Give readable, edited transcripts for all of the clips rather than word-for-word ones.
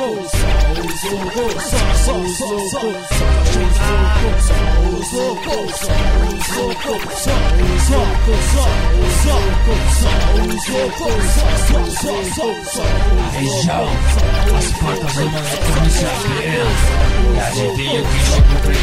loucos, só os loucos, só os loucos, só os loucos, só os loucos, só os loucos. A região, as portas do moleque se abriram, e adivinha que chegou pra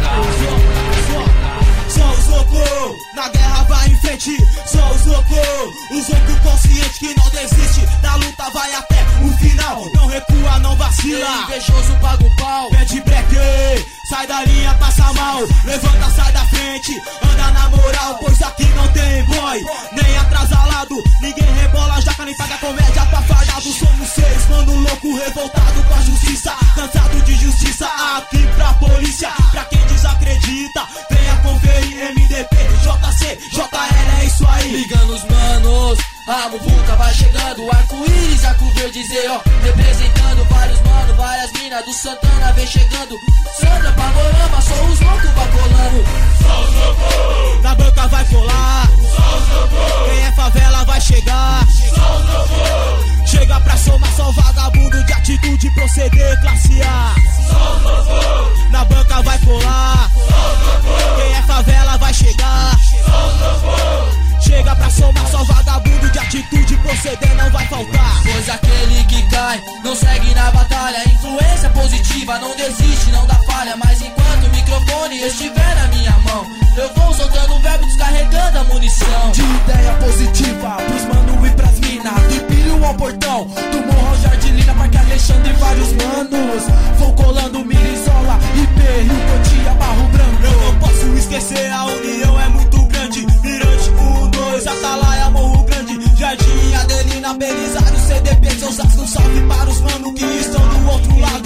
enfocar. Só os loucos, na guerra vai em frente. Só os loucos conscientes que não desiste. Da luta vai até o final. Não recua, não vacila. Invejoso paga o pau. Pede break, sai da linha, passa mal. Levanta, sai da frente, anda na moral. Pois aqui não tem boy, nem atrasalado. Ninguém rebola, jaca nem paga comédia pra fardado. Somos seis, mano louco, revoltado com a justiça. Cansado de justiça, aqui pra polícia. Pra quem desacredita, venha conferir. MDP, JC, JL, é isso aí. Ligando os manos, a muvuca vai chegando. Arco-íris, arco verde, ó, representando vários manos, várias minas do Santana vem chegando. Sandra, Panorama, só os loucos vai colando. Só os loucos, na banca vai colar. Só os loucos, quem é favela vai chegar. Só os loucos, chega pra somar só vagabundo de atitude, proceder, classe A. Só os loucos, na banca vai colar. Só os loucos, quem é favela vai chegar. Só os loucos, chega pra somar só vagabundo de atitude, proceder não vai faltar. Pois aquele que cai não segue na batalha. Influência positiva, não desiste, não dá falha. Mas enquanto o microfone estiver na minha mão, eu vou soltando o verbo, descarregando a munição. De ideia positiva pros mano e pras mina, do Pilho ao portão, do Morro ao Jardilina, Parque Alexandre e vários manos. Vou colando Mirizola, IP, Rio Cotia, Barro Branco. Eu não posso esquecer, a união é muito grande. Mirante 1, 2, Atalaia, Morro Grande, Jardim, Adelina, Belisário, CDP, Osasco, salve para os mano que estão do outro lado.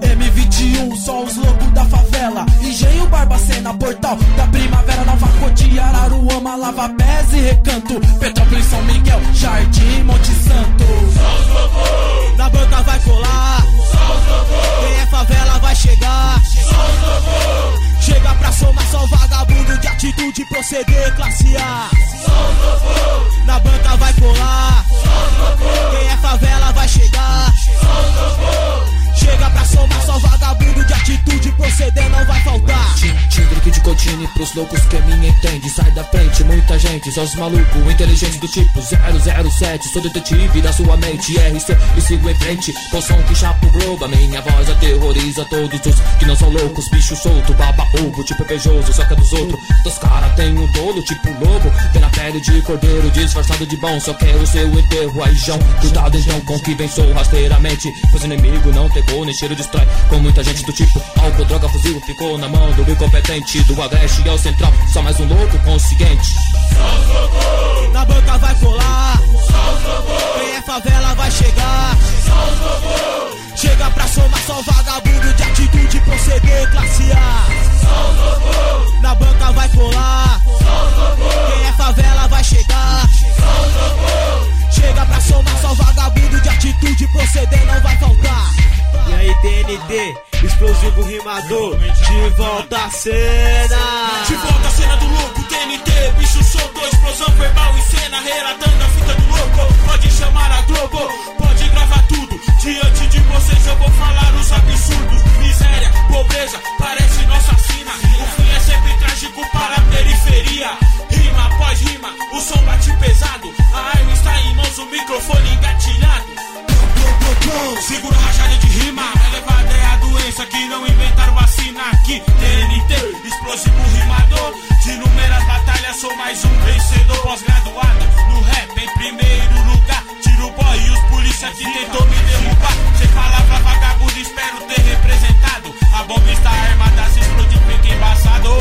KM21, só os loucos da favela. Engenho, Barbacena, Portal da Primavera, Nova Cotia, Araruama, Lava Pés e Recanto, Petrópolis, São Miguel, Jardim, Monte Santo. Só os loucos, na banca vai colar. Só os loucos, quem é favela vai chegar. Só os loucos, chega pra somar só vagabundo de atitude, proceder, classe A. Só os loucos, na banca vai colar. Só os loucos, quem é favela vai chegar. Só os loucos, chega pra somar só vagabundo de atitude, proceder não vai faltar. Tigre de Cotine pros loucos que me entende. Sai da frente, muita gente, só os malucos inteligentes do tipo 007. Sou detetive da sua mente, RC e sigo em frente. Com som que chapa o globo, a minha voz aterroriza todos os que não são loucos. Bicho solto, baba ovo, tipo invejoso, só que é dos outros. Dos caras tem um tolo, tipo lobo. Tem na pele de cordeiro, disfarçado de bom. Só quer o seu enterro, aí João. Cuidado então com que vem sou rasteiramente, pois o inimigo não pegou, nem cheiro destrói. Com muita gente do tipo álcool, droga, fuzil, ficou na mão do incompetente. Do agreste ao central, só mais um louco consciente. Só os loucos, na banca vai colar. Só os loucos, quem é favela vai chegar. Só os loucos, chega pra somar só vagabundo de atitude, proceder, classe A. Só os loucos, na banca vai colar. Só os loucos, quem é favela vai chegar. Só os loucos, chega pra somar só vagabundo de atitude, proceder não vai faltar. E aí TNT, explosivo rimador, de volta à cena. De volta à cena do louco, TNT, bicho solto, explosão verbal em cena, relatando a fita do louco. Pode chamar a Globo, pode gravar tudo. Diante de vocês eu vou falar os absurdos. Miséria, pobreza, parece nossa sina. O fim é sempre trágico para a periferia. Rima após rima, o som bate pesado. A arma está em mãos, o microfone engatilhado. Segura a rajada de rima, elevada é a doença que não inventaram vacina aqui. TNT, explosivo rimador, de inúmeras batalhas sou mais um vencedor. Pós-graduada no rap em primeiro lugar, tiro o boy e os polícia que tentou me derrubar. Sem palavra vagabundo, espero ter representado. A bomba está armada, se explodir fica embaçado.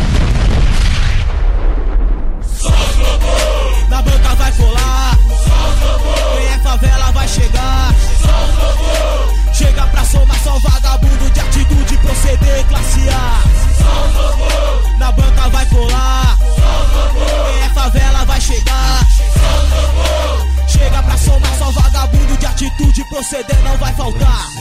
Só os loucos, na banca vai colar. Só os loucos, quem é favela vai chegar. Só os loucos, chega pra somar só vagabundo de atitude, proceder, classe A. Só os loucos, na banca vai colar. Só os loucos, quem é favela vai chegar. Só os loucos, chega pra somar só vagabundo de atitude, proceder não vai faltar.